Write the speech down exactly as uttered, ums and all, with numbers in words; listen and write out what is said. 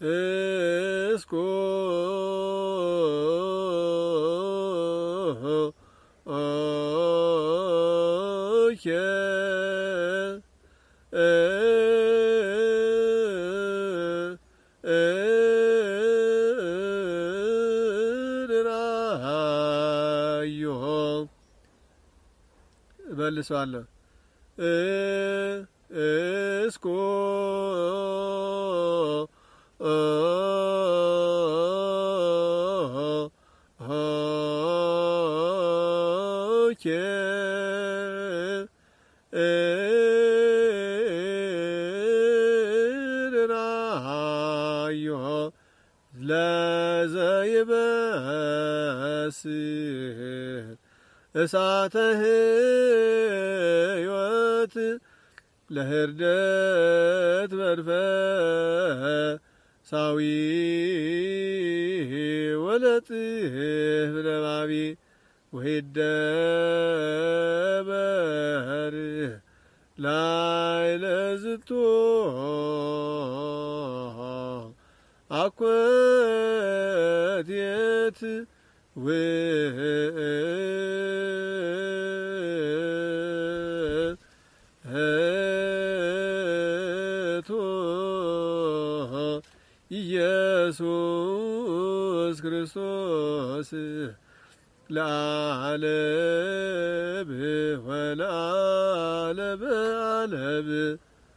እስኮ ኦኬ መልሰዋለሁ እስኮ ኦኬ እራዮ ለዘይበስር እሳተ ሕይወት ለህርደት መንፈሳዊ ወለጥፍ ነባቢ ወይደበር ላዕለ ዝንቱ አኮቴት ውእቱ ኢየሱስ ክርስቶስ ለዓለም ወለዓለመ ዓለም